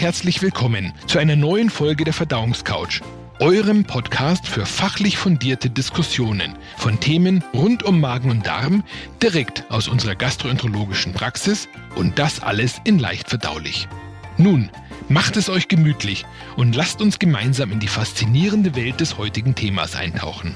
herzlich willkommen zu einer neuen Folge der Verdauungscouch, eurem Podcast für fachlich fundierte Diskussionen von Themen rund um Magen und Darm, direkt aus unserer gastroenterologischen Praxis und das alles in leicht verdaulich. Nun, macht es euch gemütlich und lasst uns gemeinsam in die faszinierende Welt des heutigen Themas eintauchen.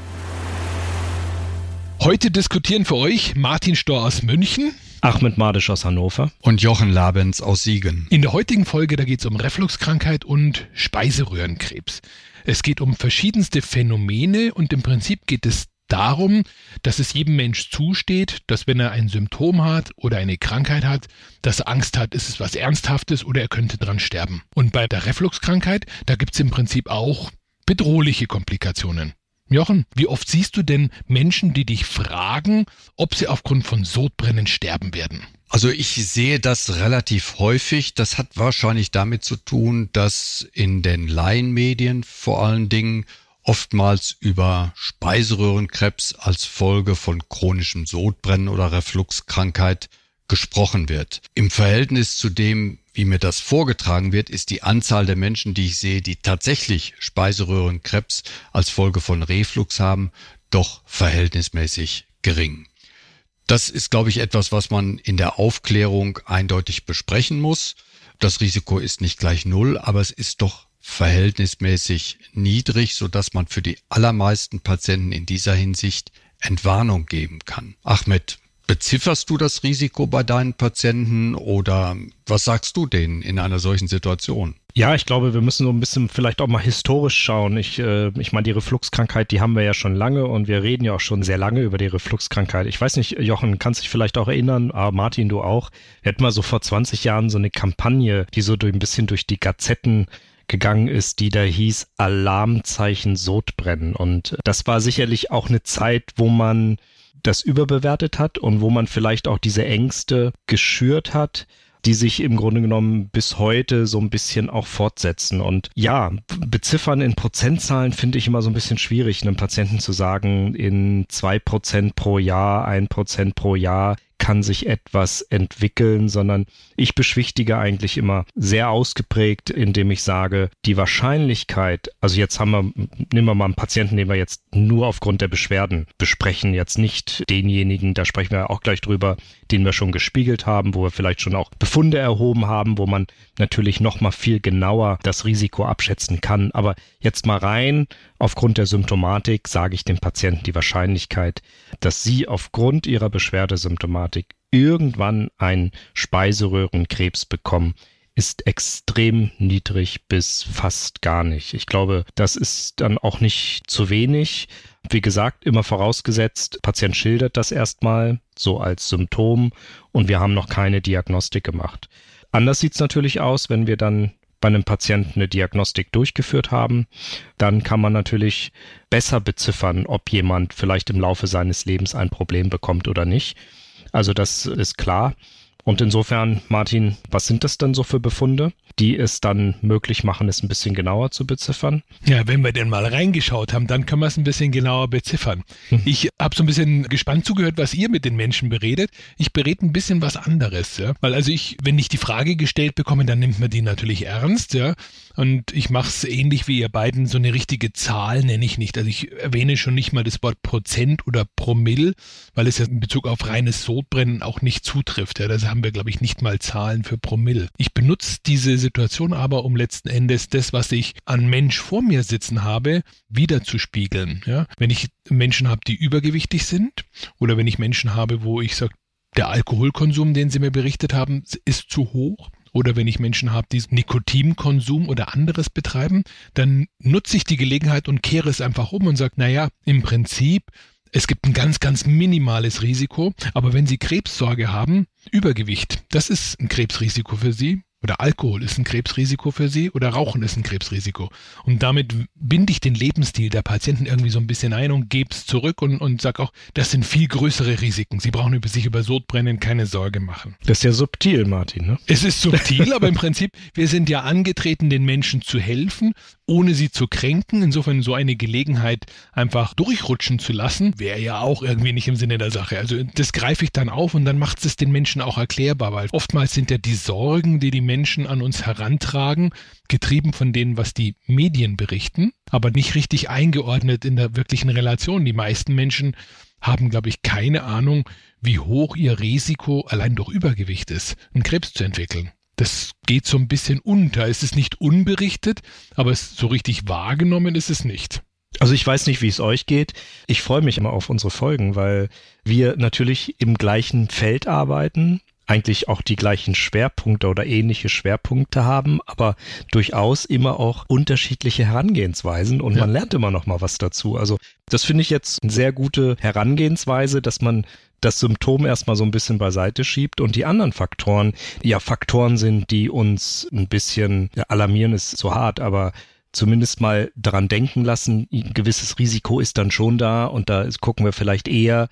Heute diskutieren für euch Martin Storr aus München, Ahmed Madisch aus Hannover und Jochen Labens aus Siegen. In der heutigen Folge, da geht es um Refluxkrankheit und Speiseröhrenkrebs. Es geht um verschiedenste Phänomene und im Prinzip geht es darum, dass es jedem Mensch zusteht, dass wenn er ein Symptom hat oder eine Krankheit hat, dass er Angst hat, ist es was Ernsthaftes oder er könnte dran sterben. Und bei der Refluxkrankheit, da gibt es im Prinzip auch bedrohliche Komplikationen. Jochen, wie oft siehst du denn Menschen, die dich fragen, ob sie aufgrund von Sodbrennen sterben werden? Also ich sehe das relativ häufig. Das hat wahrscheinlich damit zu tun, dass in den Laienmedien vor allen Dingen oftmals über Speiseröhrenkrebs als Folge von chronischem Sodbrennen oder Refluxkrankheit gesprochen wird. Im Verhältnis zu dem, wie mir das vorgetragen wird, ist die Anzahl der Menschen, die ich sehe, die tatsächlich Speiseröhrenkrebs als Folge von Reflux haben, doch verhältnismäßig gering. Das ist, glaube ich, etwas, was man in der Aufklärung eindeutig besprechen muss. Das Risiko ist nicht gleich null, aber es ist doch verhältnismäßig niedrig, sodass man für die allermeisten Patienten in dieser Hinsicht Entwarnung geben kann. Ahmed, bezifferst du das Risiko bei deinen Patienten oder was sagst du denen in einer solchen Situation? Ja, ich glaube, wir müssen so ein bisschen vielleicht auch mal historisch schauen. Ich meine, die Refluxkrankheit, die haben wir ja schon lange und wir reden ja auch schon sehr lange über die Refluxkrankheit. Ich weiß nicht, Jochen, kannst dich vielleicht auch erinnern, aber Martin, du auch. Wir hatten mal so vor 20 Jahren so eine Kampagne, die so ein bisschen durch die Gazetten gegangen ist, die da hieß Alarmzeichen Sodbrennen. Und das war sicherlich auch eine Zeit, wo man das überbewertet hat und wo man vielleicht auch diese Ängste geschürt hat, die sich im Grunde genommen bis heute so ein bisschen auch fortsetzen. Und ja, beziffern in Prozentzahlen finde ich immer so ein bisschen schwierig, einem Patienten zu sagen, in 2% pro Jahr, 1% pro Jahr kann sich etwas entwickeln, sondern ich beschwichtige eigentlich immer sehr ausgeprägt, indem ich sage, die Wahrscheinlichkeit, also jetzt nehmen wir mal einen Patienten, den wir jetzt nur aufgrund der Beschwerden besprechen, jetzt nicht denjenigen, da sprechen wir auch gleich drüber, den wir schon gespiegelt haben, wo wir vielleicht schon auch Befunde erhoben haben, wo man natürlich noch mal viel genauer das Risiko abschätzen kann. Aber jetzt mal rein, aufgrund der Symptomatik sage ich dem Patienten die Wahrscheinlichkeit, dass sie aufgrund ihrer Beschwerdesymptomatik irgendwann einen Speiseröhrenkrebs bekommen, ist extrem niedrig bis fast gar nicht. Ich glaube, das ist dann auch nicht zu wenig. Wie gesagt, immer vorausgesetzt, Patient schildert das erstmal so als Symptom und wir haben noch keine Diagnostik gemacht. Anders sieht es natürlich aus, wenn wir dann bei einem Patienten eine Diagnostik durchgeführt haben, dann kann man natürlich besser beziffern, ob jemand vielleicht im Laufe seines Lebens ein Problem bekommt oder nicht. Also das ist klar. Und insofern, Martin, was sind das denn so für Befunde, die es dann möglich machen, es ein bisschen genauer zu beziffern? Ja, wenn wir denn mal reingeschaut haben, dann können wir es ein bisschen genauer beziffern. Ich habe so ein bisschen gespannt zugehört, was ihr mit den Menschen beredet. Ich berede ein bisschen was anderes, ja. Weil wenn ich die Frage gestellt bekomme, dann nimmt man die natürlich ernst, ja. Und ich mache es ähnlich wie ihr beiden, so eine richtige Zahl nenne ich nicht. Also ich erwähne schon nicht mal das Wort Prozent oder Promille, weil es ja in Bezug auf reines Sodbrennen auch nicht zutrifft. Ja. Da haben wir, glaube ich, nicht mal Zahlen für Promille. Ich benutze diese Situation aber, um letzten Endes das, was ich an Mensch vor mir sitzen habe, wiederzuspiegeln. Ja. Wenn ich Menschen habe, die übergewichtig sind oder wenn ich Menschen habe, wo ich sage, der Alkoholkonsum, den sie mir berichtet haben, ist zu hoch, oder wenn ich Menschen habe, die Nikotinkonsum oder anderes betreiben, dann nutze ich die Gelegenheit und kehre es einfach um und sage, naja, im Prinzip, es gibt ein ganz, ganz minimales Risiko, aber wenn Sie Krebssorge haben, Übergewicht, das ist ein Krebsrisiko für Sie. Oder Alkohol ist ein Krebsrisiko für Sie oder Rauchen ist ein Krebsrisiko. Und damit binde ich den Lebensstil der Patienten irgendwie so ein bisschen ein und gebe es zurück und sage auch, das sind viel größere Risiken. Sie brauchen sich über Sodbrennen keine Sorge machen. Das ist ja subtil, Martin, ne? Es ist subtil, aber im Prinzip, wir sind ja angetreten, den Menschen zu helfen ohne sie zu kränken. Insofern so eine Gelegenheit einfach durchrutschen zu lassen, wäre ja auch irgendwie nicht im Sinne der Sache. Also das greife ich dann auf und dann macht es den Menschen auch erklärbar, weil oftmals sind ja die Sorgen, die die Menschen an uns herantragen, getrieben von denen, was die Medien berichten, aber nicht richtig eingeordnet in der wirklichen Relation. Die meisten Menschen haben, glaube ich, keine Ahnung, wie hoch ihr Risiko allein durch Übergewicht ist, einen Krebs zu entwickeln. Das geht so ein bisschen unter. Es ist nicht unberichtet, aber so richtig wahrgenommen ist es nicht. Also ich weiß nicht, wie es euch geht. Ich freue mich immer auf unsere Folgen, weil wir natürlich im gleichen Feld arbeiten, eigentlich auch die gleichen Schwerpunkte oder ähnliche Schwerpunkte haben, aber durchaus immer auch unterschiedliche Herangehensweisen und man lernt immer noch mal was dazu. Also das finde ich jetzt eine sehr gute Herangehensweise, dass man das Symptom erstmal so ein bisschen beiseite schiebt und die anderen Faktoren, ja Faktoren sind, die uns ein bisschen alarmieren, ist so hart, aber zumindest mal daran denken lassen, ein gewisses Risiko ist dann schon da und da gucken wir vielleicht eher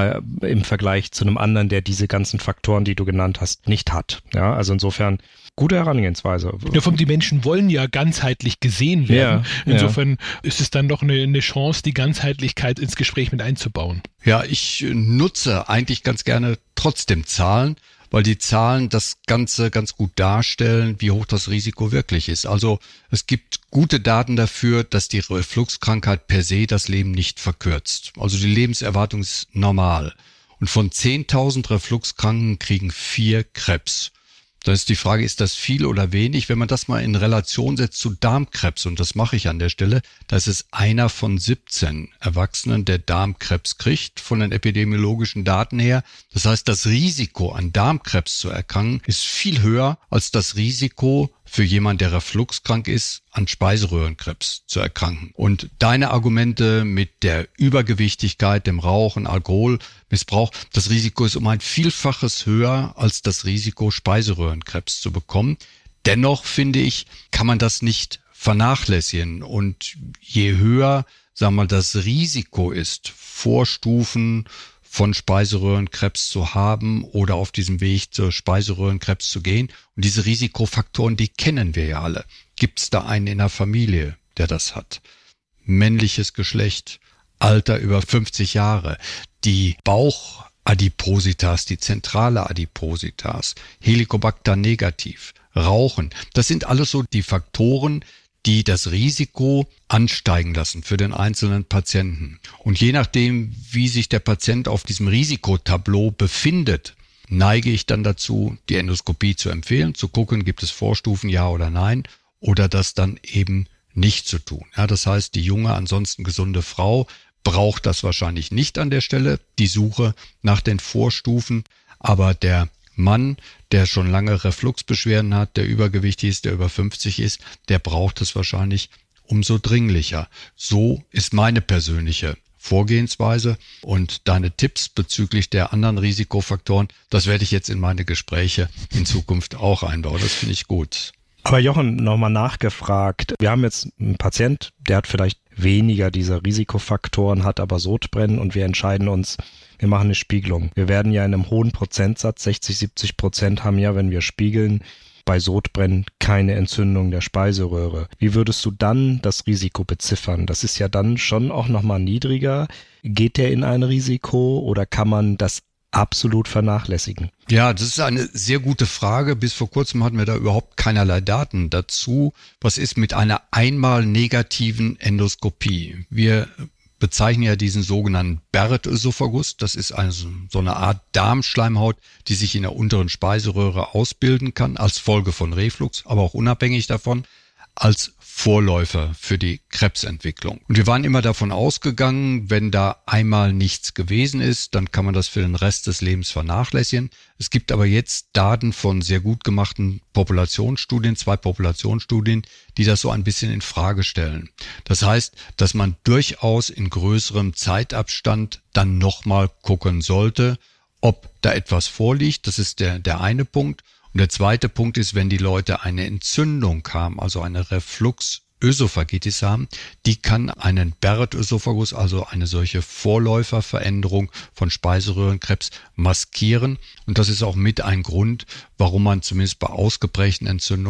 im Vergleich zu einem anderen, der diese ganzen Faktoren, die du genannt hast, nicht hat. Ja, also insofern gute Herangehensweise. Ja, die Menschen wollen ja ganzheitlich gesehen werden. Ja, insofern ist es dann doch eine Chance, die Ganzheitlichkeit ins Gespräch mit einzubauen. Ja, ich nutze eigentlich ganz gerne trotzdem Zahlen, weil die Zahlen das Ganze ganz gut darstellen, wie hoch das Risiko wirklich ist. Also es gibt gute Daten dafür, dass die Refluxkrankheit per se das Leben nicht verkürzt. Also die Lebenserwartung ist normal. Und von 10.000 Refluxkranken kriegen 4 Krebs. Da ist die Frage, ist das viel oder wenig? Wenn man das mal in Relation setzt zu Darmkrebs, und das mache ich an der Stelle, da ist es einer von 17 Erwachsenen, der Darmkrebs kriegt, von den epidemiologischen Daten her. Das heißt, das Risiko, an Darmkrebs zu erkranken, ist viel höher als das Risiko für jemand, der refluxkrank ist, an Speiseröhrenkrebs zu erkranken. Und deine Argumente mit der Übergewichtigkeit, dem Rauchen, Alkoholmissbrauch, das Risiko ist um ein Vielfaches höher als das Risiko, Speiseröhrenkrebs zu bekommen. Dennoch, finde ich, kann man das nicht vernachlässigen. Und je höher, sagen wir mal, das Risiko ist, Vorstufen von Speiseröhrenkrebs zu haben oder auf diesem Weg zur Speiseröhrenkrebs zu gehen. Und diese Risikofaktoren, die kennen wir ja alle. Gibt es da einen in der Familie, der das hat? Männliches Geschlecht, Alter über 50 Jahre, die Bauchadipositas, die zentrale Adipositas, Helicobacter negativ, Rauchen. Das sind alles so die Faktoren, die das Risiko ansteigen lassen für den einzelnen Patienten. Und je nachdem, wie sich der Patient auf diesem Risikotableau befindet, neige ich dann dazu, die Endoskopie zu empfehlen, zu gucken, gibt es Vorstufen, ja oder nein, oder das dann eben nicht zu tun. Ja, das heißt, die junge, ansonsten gesunde Frau braucht das wahrscheinlich nicht an der Stelle, die Suche nach den Vorstufen, aber der Mann, der schon lange Refluxbeschwerden hat, der übergewichtig ist, der über 50 ist, der braucht es wahrscheinlich umso dringlicher. So ist meine persönliche Vorgehensweise und deine Tipps bezüglich der anderen Risikofaktoren, das werde ich jetzt in meine Gespräche in Zukunft auch einbauen. Das finde ich gut. Aber Jochen, nochmal nachgefragt. Wir haben jetzt einen Patient, der hat vielleicht weniger dieser Risikofaktoren, hat aber Sodbrennen und wir entscheiden uns, wir machen eine Spiegelung. Wir werden ja in einem hohen Prozentsatz, 60-70% haben ja, wenn wir spiegeln, bei Sodbrennen keine Entzündung der Speiseröhre. Wie würdest du dann das Risiko beziffern? Das ist ja dann schon auch nochmal niedriger. Geht der in ein Risiko oder kann man das absolut vernachlässigen? Ja, das ist eine sehr gute Frage. Bis vor kurzem hatten wir da überhaupt keinerlei Daten dazu. Was ist mit einer einmal negativen Endoskopie? Wir bezeichnen ja diesen sogenannten Barrett-Ösophagus. Das ist so eine Art Darmschleimhaut, die sich in der unteren Speiseröhre ausbilden kann, als Folge von Reflux, aber auch unabhängig davon, als Vorläufer für die Krebsentwicklung. Und wir waren immer davon ausgegangen, wenn da einmal nichts gewesen ist, dann kann man das für den Rest des Lebens vernachlässigen. Es gibt aber jetzt Daten von sehr gut gemachten Populationsstudien, 2 Populationsstudien, die das so ein bisschen in Frage stellen. Das heißt, dass man durchaus in größerem Zeitabstand dann nochmal gucken sollte, ob da etwas vorliegt. Das ist der eine Punkt. Und der zweite Punkt ist, wenn die Leute eine Entzündung haben, also eine Refluxösophagitis haben, die kann einen Barrett-Ösophagus, also eine solche Vorläuferveränderung von Speiseröhrenkrebs, maskieren. Und das ist auch mit ein Grund, warum man zumindest bei ausgeprägten Entzündungen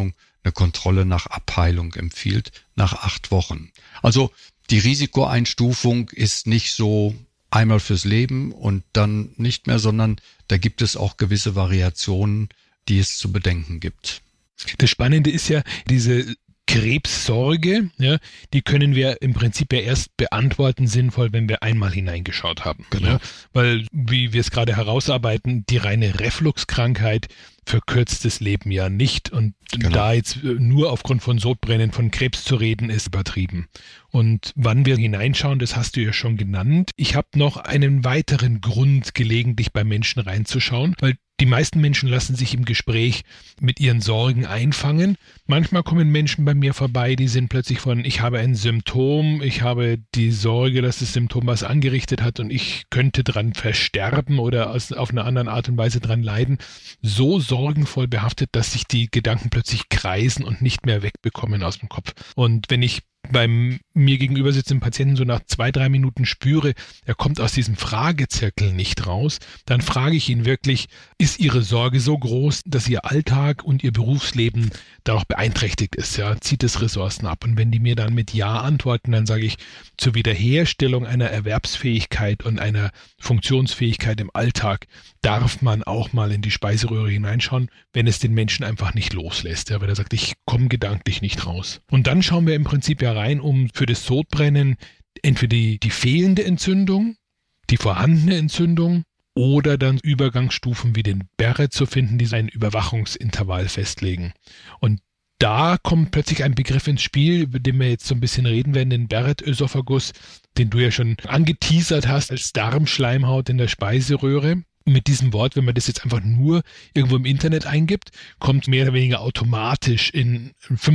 eine Kontrolle nach Abheilung empfiehlt, nach 8 Wochen. Also die Risikoeinstufung ist nicht so einmal fürs Leben und dann nicht mehr, sondern da gibt es auch gewisse Variationen, die es zu bedenken gibt. Das Spannende ist ja, diese Krebssorge, ja, die können wir im Prinzip ja erst beantworten sinnvoll, wenn wir einmal hineingeschaut haben. Genau. Ja, weil, wie wir es gerade herausarbeiten, die reine Refluxkrankheit verkürzt das Leben ja nicht. Und da jetzt nur aufgrund von Sodbrennen von Krebs zu reden, ist übertrieben. Und wann wir hineinschauen, das hast du ja schon genannt. Ich habe noch einen weiteren Grund, gelegentlich bei Menschen reinzuschauen, weil die meisten Menschen lassen sich im Gespräch mit ihren Sorgen einfangen. Manchmal kommen Menschen bei mir vorbei, die sind plötzlich von, ich habe ein Symptom, ich habe die Sorge, dass das Symptom was angerichtet hat und ich könnte dran versterben oder auf eine andere Art und Weise dran leiden. So sorgenvoll behaftet, dass sich die Gedanken plötzlich kreisen und nicht mehr wegbekommen aus dem Kopf. Und wenn ich beim mir gegenüber sitzenden Patienten so nach 2-3 Minuten spüre, er kommt aus diesem Fragezirkel nicht raus, dann frage ich ihn wirklich, ist Ihre Sorge so groß, dass Ihr Alltag und Ihr Berufsleben dadurch beeinträchtigt ist? Ja? Zieht es Ressourcen ab? Und wenn die mir dann mit Ja antworten, dann sage ich, zur Wiederherstellung einer Erwerbsfähigkeit und einer Funktionsfähigkeit im Alltag darf man auch mal in die Speiseröhre hineinschauen, wenn es den Menschen einfach nicht loslässt. Ja? Weil er sagt, ich komme gedanklich nicht raus. Und dann schauen wir im Prinzip ja rein, um für das Sodbrennen entweder die fehlende Entzündung, die vorhandene Entzündung oder dann Übergangsstufen wie den Barrett zu finden, die ein Überwachungsintervall festlegen. Und da kommt plötzlich ein Begriff ins Spiel, über den wir jetzt so ein bisschen reden werden, den Barrett-Ösophagus, den du ja schon angeteasert hast als Darmschleimhaut in der Speiseröhre. Mit diesem Wort, wenn man das jetzt einfach nur irgendwo im Internet eingibt, kommt mehr oder weniger automatisch in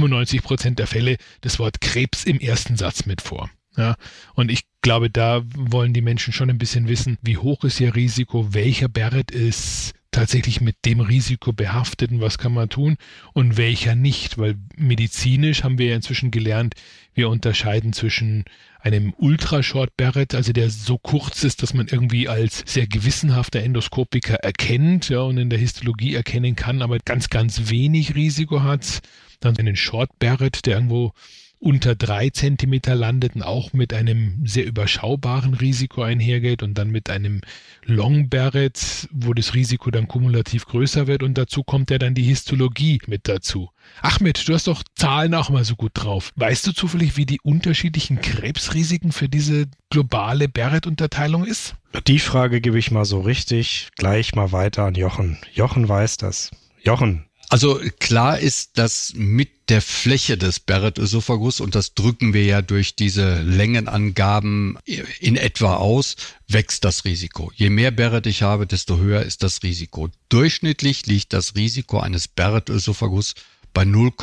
95% der Fälle das Wort Krebs im ersten Satz mit vor. Ja, und ich glaube, da wollen die Menschen schon ein bisschen wissen, wie hoch ist ihr Risiko, welcher Barrett ist tatsächlich mit dem Risiko behaftet und was kann man tun und welcher nicht, weil medizinisch haben wir ja inzwischen gelernt, wir unterscheiden zwischen einem Ultrashort-Barrett, also der so kurz ist, dass man irgendwie als sehr gewissenhafter Endoskopiker erkennt, ja, und in der Histologie erkennen kann, aber ganz, ganz wenig Risiko hat. Dann einen Short-Barrett, der irgendwo unter 3 Zentimeter landet und auch mit einem sehr überschaubaren Risiko einhergeht und dann mit einem Long Barrett, wo das Risiko dann kumulativ größer wird und dazu kommt ja dann die Histologie mit dazu. Ahmed, du hast doch Zahlen auch mal so gut drauf. Weißt du zufällig, wie die unterschiedlichen Krebsrisiken für diese globale Barrett-Unterteilung ist? Die Frage gebe ich mal so richtig gleich mal weiter an Jochen. Jochen weiß das. Jochen. Also klar ist, dass mit der Fläche des Barrett-Ösophagus, und das drücken wir ja durch diese Längenangaben in etwa aus, wächst das Risiko. Je mehr Barrett ich habe, desto höher ist das Risiko. Durchschnittlich liegt das Risiko eines Barrett-Ösophagus bei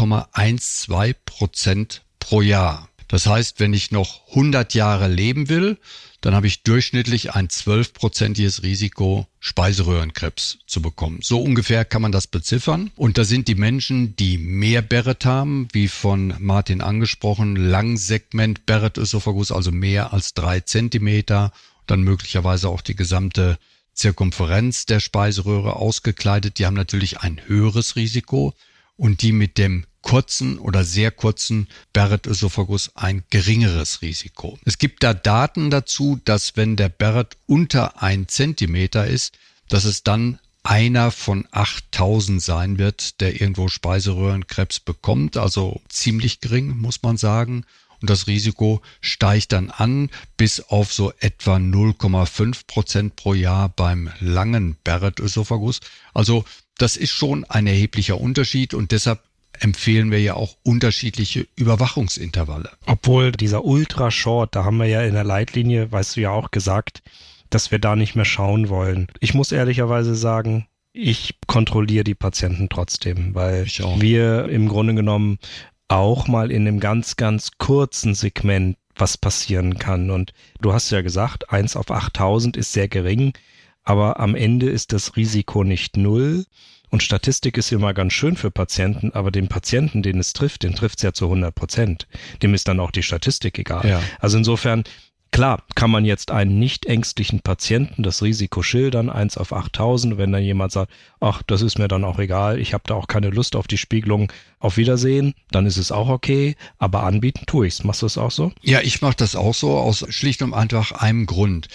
0,12% pro Jahr. Das heißt, wenn ich noch 100 Jahre leben will, dann habe ich durchschnittlich ein 12%iges Risiko, Speiseröhrenkrebs zu bekommen. So ungefähr kann man das beziffern. Und da sind die Menschen, die mehr Barrett haben, wie von Martin angesprochen, Langsegment Barrett-Ösophagus, also mehr als 3 Zentimeter, dann möglicherweise auch die gesamte Zirkumferenz der Speiseröhre ausgekleidet. Die haben natürlich ein höheres Risiko. Und die mit dem kurzen oder sehr kurzen Barrett-Ösophagus ein geringeres Risiko. Es gibt da Daten dazu, dass wenn der Barrett unter 1 Zentimeter ist, dass es dann einer von 8000 sein wird, der irgendwo Speiseröhrenkrebs bekommt, also ziemlich gering, muss man sagen. Und das Risiko steigt dann an bis auf so etwa 0,5% pro Jahr beim langen Barrett-Ösophagus. Also das ist schon ein erheblicher Unterschied und deshalb empfehlen wir ja auch unterschiedliche Überwachungsintervalle. Obwohl dieser Ultra-Short, da haben wir ja in der Leitlinie, weißt du ja auch gesagt, dass wir da nicht mehr schauen wollen. Ich muss ehrlicherweise sagen, ich kontrolliere die Patienten trotzdem, weil wir im Grunde genommen auch mal in einem ganz, ganz kurzen Segment was passieren kann. Und du hast ja gesagt, 1 auf 8000 ist sehr gering, aber am Ende ist das Risiko nicht 0. Und Statistik ist immer ganz schön für Patienten, aber den Patienten, den es trifft, den trifft es ja zu 100%. Dem ist dann auch die Statistik egal. Ja. Also insofern, Klar, kann man jetzt einen nicht ängstlichen Patienten das Risiko schildern, 1 auf 8000, wenn dann jemand sagt, ach, das ist mir dann auch egal, ich habe da auch keine Lust auf die Spiegelung, auf Wiedersehen, dann ist es auch okay, aber anbieten tue ich's. Machst du es auch so? Ja, ich mache das auch so, aus schlicht und einfach einem Grund.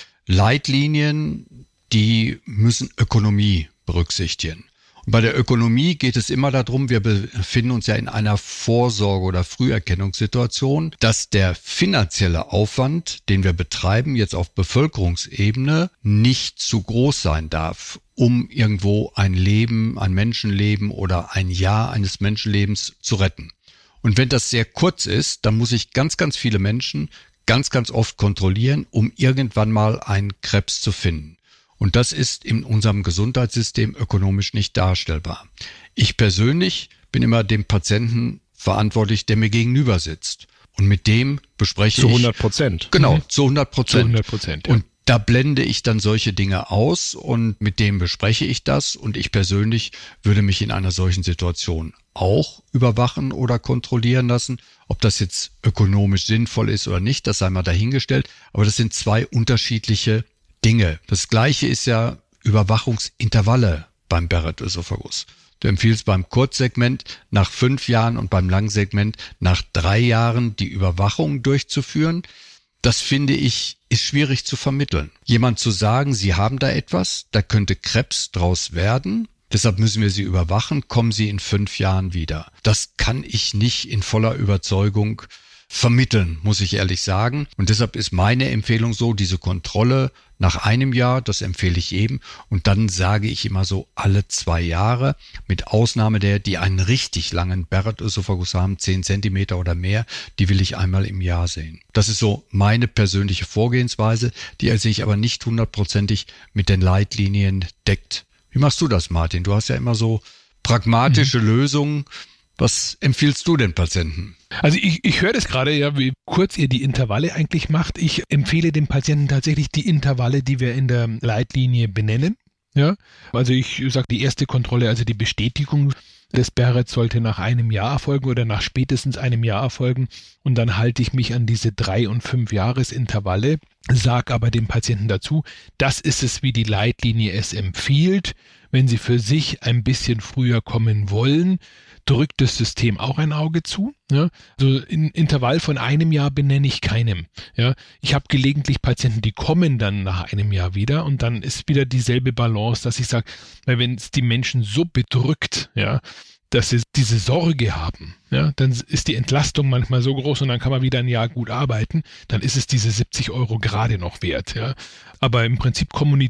Leitlinien, die müssen Ökonomie berücksichtigen. Und bei der Ökonomie geht es immer darum, wir befinden uns ja in einer Vorsorge- oder Früherkennungssituation, dass der finanzielle Aufwand, den wir betreiben, jetzt auf Bevölkerungsebene, nicht zu groß sein darf, um irgendwo ein Leben, ein Menschenleben oder ein Jahr eines Menschenlebens zu retten. Und wenn das sehr kurz ist, dann muss ich ganz, ganz viele Menschen ganz, ganz oft kontrollieren, um irgendwann mal einen Krebs zu finden. Und das ist in unserem Gesundheitssystem ökonomisch nicht darstellbar. Ich persönlich bin immer dem Patienten verantwortlich, der mir gegenüber sitzt. Und mit dem bespreche ich... Zu 100%. Genau, zu 100%. Zu 100%, ja. Und da blende ich dann solche Dinge aus und mit dem bespreche ich das. Und ich persönlich würde mich in einer solchen Situation auch überwachen oder kontrollieren lassen. Ob das jetzt ökonomisch sinnvoll ist oder nicht, das sei mal dahingestellt. Aber das sind zwei unterschiedliche Dinge. Das Gleiche ist ja Überwachungsintervalle beim Barrett-Esophagus. Du empfiehlst beim Kurzsegment nach 5 Jahren und beim Langsegment nach 3 Jahren die Überwachung durchzuführen. Das finde ich, ist schwierig zu vermitteln. Jemand zu sagen, Sie haben da etwas, da könnte Krebs draus werden, deshalb müssen wir Sie überwachen, kommen Sie in 5 Jahren wieder. Das kann ich nicht in voller Überzeugung vermitteln, muss ich ehrlich sagen. Und deshalb ist meine Empfehlung so, diese Kontrolle nach einem Jahr, das empfehle ich jedem. Und dann sage ich immer so alle 2 Jahre, mit Ausnahme der, die einen richtig langen Barrett-Esophagus haben, 10 Zentimeter oder mehr, die will ich einmal im Jahr sehen. Das ist so meine persönliche Vorgehensweise, die sich aber nicht 100%ig mit den Leitlinien deckt. Wie machst du das, Martin? Du hast ja immer so pragmatische Lösungen. Was empfiehlst du den Patienten? Also ich höre das gerade, ja, wie kurz ihr die Intervalle eigentlich macht. Ich empfehle dem Patienten tatsächlich die Intervalle, die wir in der Leitlinie benennen. Ja, also ich sage, die erste Kontrolle, also die Bestätigung des Barrett sollte nach einem Jahr erfolgen oder nach spätestens einem Jahr erfolgen. Und dann halte ich mich an diese 3- und 5-Jahres-Intervalle, sage aber dem Patienten dazu, das ist es, wie die Leitlinie es empfiehlt. Wenn Sie für sich ein bisschen früher kommen wollen, drückt das System auch ein Auge zu. Ja? Also ein Intervall von einem Jahr benenne ich keinem. Ja? Ich habe gelegentlich Patienten, die kommen dann nach einem Jahr wieder und dann ist wieder dieselbe Balance, dass ich sage, weil wenn es die Menschen so bedrückt, ja, dass sie diese Sorge haben, ja, dann ist die Entlastung manchmal so groß und dann kann man wieder ein Jahr gut arbeiten, dann ist es diese 70 € gerade noch wert. Ja. Aber im Prinzip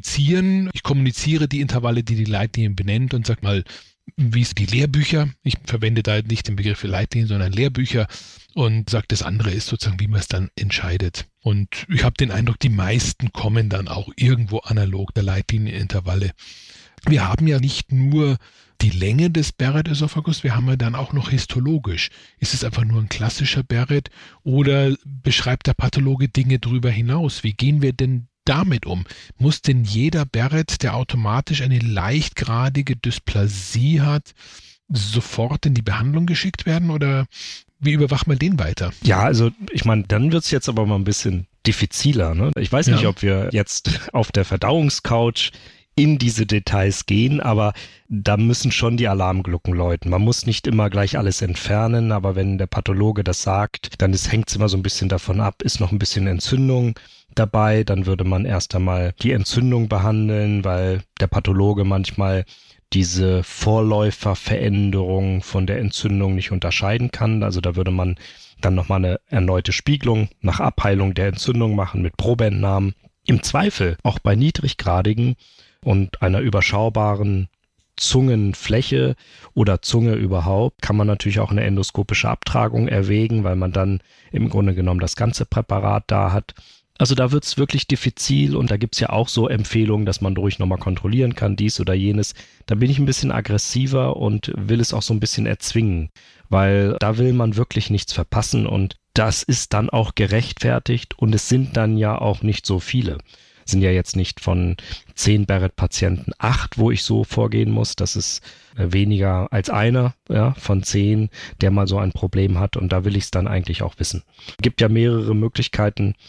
ich kommuniziere die Intervalle, die die Leitlinie benennt und sag mal, wie es die Lehrbücher, ich verwende da nicht den Begriff für Leitlinien, sondern Lehrbücher und sage, das andere ist sozusagen, wie man es dann entscheidet. Und ich habe den Eindruck, die meisten kommen dann auch irgendwo analog der Leitlinienintervalle. Wir haben ja nicht nur die Länge des Barrett-Esophagus, wir haben ja dann auch noch histologisch. Ist es einfach nur ein klassischer Barrett oder beschreibt der Pathologe Dinge drüber hinaus? Wie gehen wir denn damit um? Muss denn jeder Barrett, der automatisch eine leichtgradige Dysplasie hat, sofort in die Behandlung geschickt werden oder wie überwacht man den weiter? Ja, also ich meine, dann wird's jetzt aber mal ein bisschen diffiziler. Ne? Ich weiß nicht, ob wir jetzt auf der Verdauungscouch in diese Details gehen, aber da müssen schon die Alarmglocken läuten. Man muss nicht immer gleich alles entfernen, aber wenn der Pathologe das sagt, dann hängt es immer so ein bisschen davon ab, ist noch ein bisschen Entzündung dabei, dann würde man erst einmal die Entzündung behandeln, weil der Pathologe manchmal diese Vorläuferveränderung von der Entzündung nicht unterscheiden kann. Also da würde man dann nochmal eine erneute Spiegelung nach Abheilung der Entzündung machen mit Probeentnahmen. Im Zweifel auch bei niedriggradigen und einer überschaubaren Zungenfläche oder Zunge überhaupt, kann man natürlich auch eine endoskopische Abtragung erwägen, weil man dann im Grunde genommen das ganze Präparat da hat. Also da wird's wirklich diffizil und da gibt's ja auch so Empfehlungen, dass man ruhig nochmal kontrollieren kann, dies oder jenes. Da bin ich ein bisschen aggressiver und will es auch so ein bisschen erzwingen, weil da will man wirklich nichts verpassen und das ist dann auch gerechtfertigt und es sind dann ja auch nicht so viele. Es sind ja jetzt nicht von 10 Barrett-Patienten 8, wo ich so vorgehen muss. Das ist weniger als einer, ja, von 10, der mal so ein Problem hat und da will ich es dann eigentlich auch wissen. Es gibt ja mehrere Möglichkeiten,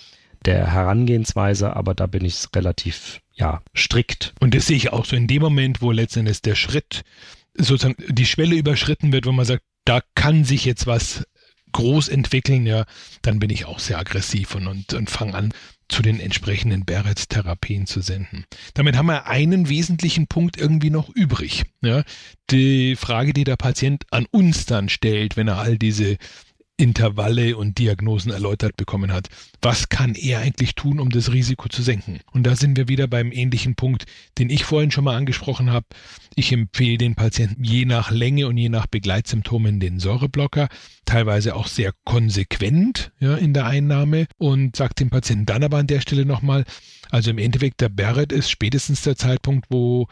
der Herangehensweise, aber da bin ich relativ strikt. Und das sehe ich auch so in dem Moment, wo letztendlich der Schritt, sozusagen die Schwelle überschritten wird, wo man sagt, da kann sich jetzt was groß entwickeln, ja, dann bin ich auch sehr aggressiv und fange an, zu den entsprechenden Barrett-Therapien zu senden. Damit haben wir einen wesentlichen Punkt irgendwie noch übrig. Ja? Die Frage, die der Patient an uns dann stellt, wenn er all diese Intervalle und Diagnosen erläutert bekommen hat. Was kann er eigentlich tun, um das Risiko zu senken? Und da sind wir wieder beim ähnlichen Punkt, den ich vorhin schon mal angesprochen habe. Ich empfehle den Patienten je nach Länge und je nach Begleitsymptomen den Säureblocker, teilweise auch sehr konsequent in der Einnahme und sage dem Patienten dann aber an der Stelle nochmal, also im Endeffekt der Barrett ist spätestens der Zeitpunkt, wo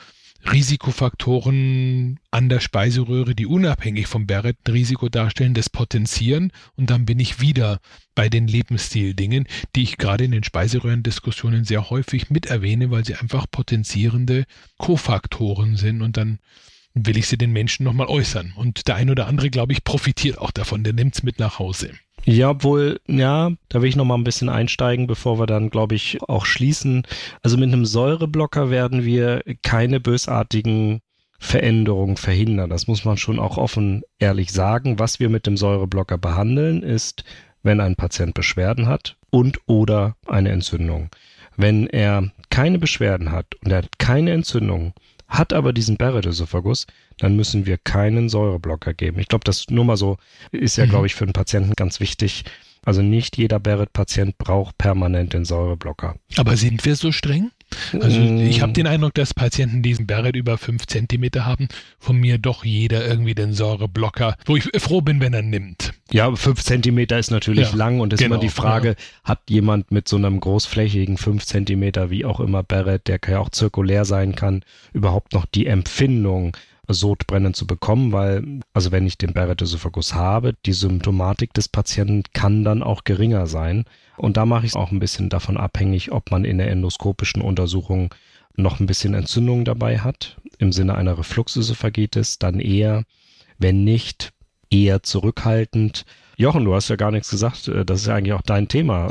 Risikofaktoren an der Speiseröhre, die unabhängig vom Barrett ein Risiko darstellen, das potenzieren und dann bin ich wieder bei den Lebensstildingen, die ich gerade in den Speiseröhrendiskussionen sehr häufig mit erwähne, weil sie einfach potenzierende Kofaktoren sind und dann will ich sie den Menschen nochmal äußern. Und der ein oder andere, glaube ich, profitiert auch davon, der nimmt es mit nach Hause. Ja, obwohl, da will ich noch mal ein bisschen einsteigen, bevor wir dann, glaube ich, auch schließen. Also mit einem Säureblocker werden wir keine bösartigen Veränderungen verhindern. Das muss man schon auch offen ehrlich sagen. Was wir mit dem Säureblocker behandeln, ist, wenn ein Patient Beschwerden hat und oder eine Entzündung. Wenn er keine Beschwerden hat und er hat keine Entzündung, hat aber diesen Barrett-Esophagus, dann müssen wir keinen Säureblocker geben. Ich glaube, das nur mal so ist ja, glaube ich, für den Patienten ganz wichtig. Also nicht jeder Barrett-Patient braucht permanent den Säureblocker. Aber sind wir so streng? Also ich habe den Eindruck, dass Patienten, die diesen Barrett über 5 Zentimeter haben, von mir doch jeder irgendwie den Säureblocker, wo ich froh bin, wenn er nimmt. Ja, 5 Zentimeter ist natürlich lang und ist immer die Frage, hat jemand mit so einem großflächigen 5 Zentimeter, wie auch immer Barrett, der ja auch zirkulär sein kann, überhaupt noch die Empfindung, Sodbrennen zu bekommen, weil, also wenn ich den Barrett-Esophagus habe, die Symptomatik des Patienten kann dann auch geringer sein. Und da mache ich es auch ein bisschen davon abhängig, ob man in der endoskopischen Untersuchung noch ein bisschen Entzündung dabei hat, im Sinne einer Refluxesophagitis, dann eher, wenn nicht, eher zurückhaltend. Jochen, du hast ja gar nichts gesagt, das ist ja eigentlich auch dein Thema.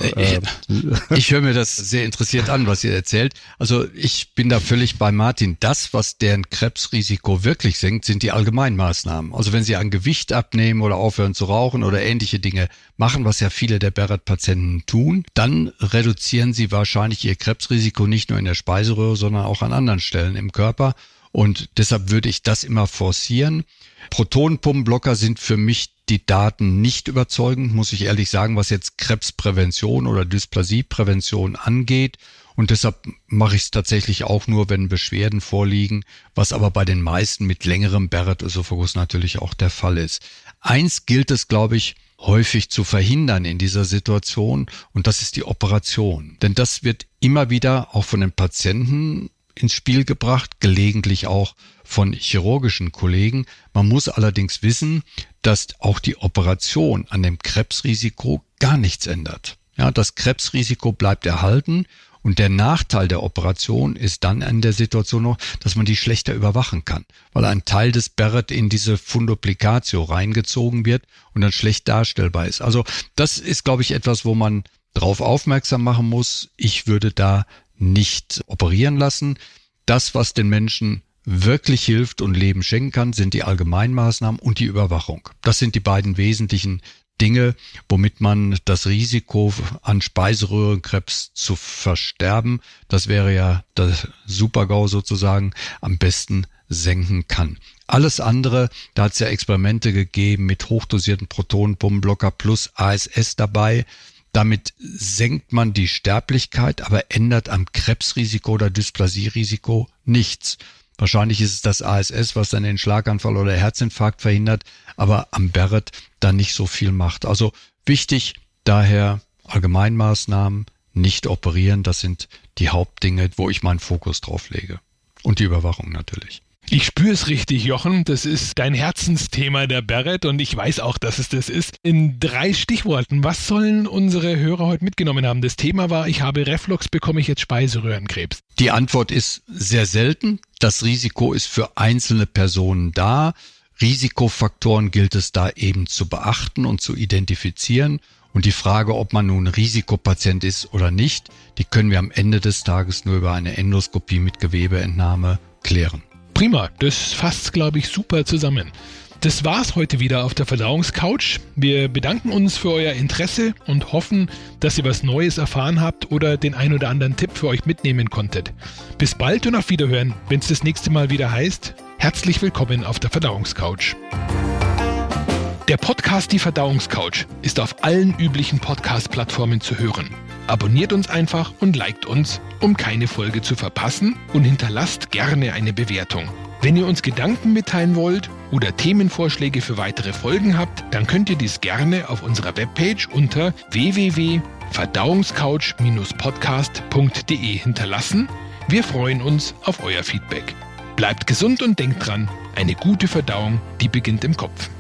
Ich höre mir das sehr interessiert an, was ihr erzählt. Also ich bin da völlig bei Martin. Das, was deren Krebsrisiko wirklich senkt, sind die Allgemeinmaßnahmen. Also wenn sie an Gewicht abnehmen oder aufhören zu rauchen oder ähnliche Dinge machen, was ja viele der Barrett-Patienten tun, dann reduzieren sie wahrscheinlich ihr Krebsrisiko nicht nur in der Speiseröhre, sondern auch an anderen Stellen im Körper. Und deshalb würde ich das immer forcieren. Protonenpumpenblocker sind für mich die Daten nicht überzeugend, muss ich ehrlich sagen, was jetzt Krebsprävention oder Dysplasieprävention angeht. Und deshalb mache ich es tatsächlich auch nur, wenn Beschwerden vorliegen, was aber bei den meisten mit längerem Barrett-Esophagus natürlich auch der Fall ist. Eins gilt es, glaube ich, häufig zu verhindern in dieser Situation, und das ist die Operation. Denn das wird immer wieder auch von den Patienten ins Spiel gebracht, gelegentlich auch von chirurgischen Kollegen. Man muss allerdings wissen, dass auch die Operation an dem Krebsrisiko gar nichts ändert. Ja, das Krebsrisiko bleibt erhalten und der Nachteil der Operation ist dann in der Situation noch, dass man die schlechter überwachen kann, weil ein Teil des Barrett in diese Funduplicatio reingezogen wird und dann schlecht darstellbar ist. Also das ist, glaube ich, etwas, wo man drauf aufmerksam machen muss. Ich würde da nicht operieren lassen. Das, was den Menschen wirklich hilft und Leben schenken kann, sind die Allgemeinmaßnahmen und die Überwachung. Das sind die beiden wesentlichen Dinge, womit man das Risiko an Speiseröhrenkrebs zu versterben, das wäre ja das Super-GAU sozusagen, am besten senken kann. Alles andere, da hat es ja Experimente gegeben mit hochdosierten Protonenpumpenblocker plus ASS dabei. Damit senkt man die Sterblichkeit, aber ändert am Krebsrisiko oder Dysplasierisiko nichts. Wahrscheinlich ist es das ASS, was dann den Schlaganfall oder Herzinfarkt verhindert, aber am Barrett dann nicht so viel macht. Also wichtig, daher Allgemeinmaßnahmen, nicht operieren, das sind die Hauptdinge, wo ich meinen Fokus drauf lege. Und die Überwachung natürlich. Ich spüre es richtig, Jochen. Das ist dein Herzensthema, der Barrett, und ich weiß auch, dass es das ist. In 3 Stichworten, was sollen unsere Hörer heute mitgenommen haben? Das Thema war, ich habe Reflux, bekomme ich jetzt Speiseröhrenkrebs? Die Antwort ist sehr selten. Das Risiko ist für einzelne Personen da. Risikofaktoren gilt es da eben zu beachten und zu identifizieren. Und die Frage, ob man nun Risikopatient ist oder nicht, die können wir am Ende des Tages nur über eine Endoskopie mit Gewebeentnahme klären. Prima, das fasst, glaube ich, super zusammen. Das war's heute wieder auf der Verdauungscouch. Wir bedanken uns für euer Interesse und hoffen, dass ihr was Neues erfahren habt oder den ein oder anderen Tipp für euch mitnehmen konntet. Bis bald und auf Wiederhören, wenn es das nächste Mal wieder heißt, herzlich willkommen auf der Verdauungscouch. Der Podcast Die Verdauungscouch ist auf allen üblichen Podcast-Plattformen zu hören. Abonniert uns einfach und liked uns, um keine Folge zu verpassen, und hinterlasst gerne eine Bewertung. Wenn ihr uns Gedanken mitteilen wollt oder Themenvorschläge für weitere Folgen habt, dann könnt ihr dies gerne auf unserer Webpage unter www.verdauungscouch-podcast.de hinterlassen. Wir freuen uns auf euer Feedback. Bleibt gesund und denkt dran, eine gute Verdauung, die beginnt im Kopf.